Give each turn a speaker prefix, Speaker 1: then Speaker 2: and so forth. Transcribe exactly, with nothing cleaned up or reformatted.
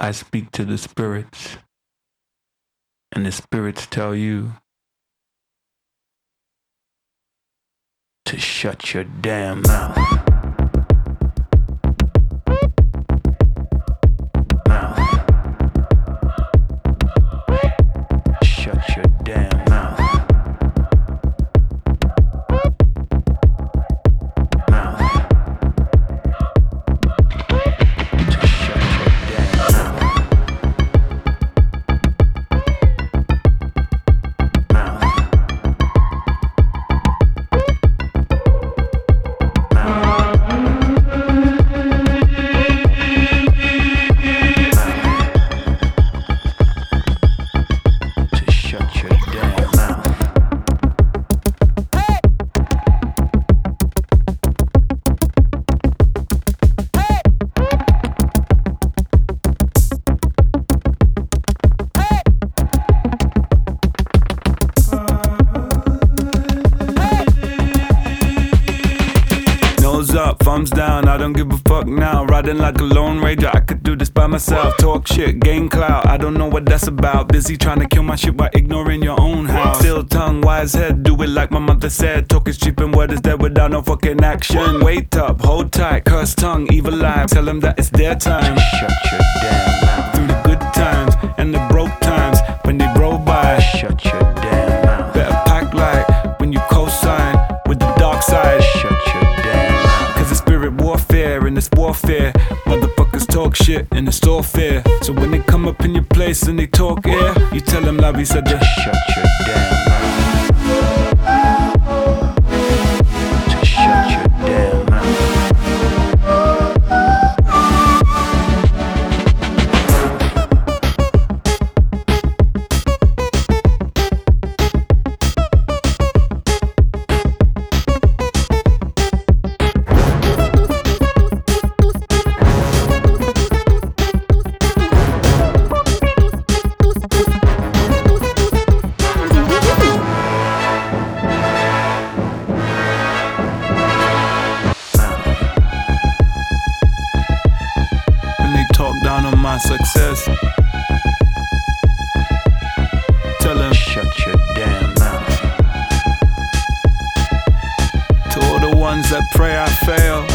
Speaker 1: I speak to the spirits, and the spirits tell you to shut your damn mouth. Up, thumbs down, I don't give a fuck now. Riding like a lone ranger, I could do this by myself. Talk shit, gain clout, I don't know what that's about. Busy trying to kill my shit while ignoring your own house. Still tongue, wise head, do it like my mother said. Talk is cheap and word is dead without no fucking action. Wait up, hold tight, curse tongue, evil eye. Tell them that it's their time. Shut your damn mouth. Through the good times and the broke times, when they roll by, shut your damn mouth. Better pack light when you co-sign with the dark side. Shut your warfare and it's warfare. Motherfuckers talk shit and it's all fair. So when they come up in your place and they talk air, you tell them Lavi said to shut your damn mouth. To shut your damn mouth. Down on my success, tell them shut your damn mouth. To all the ones that pray I fail,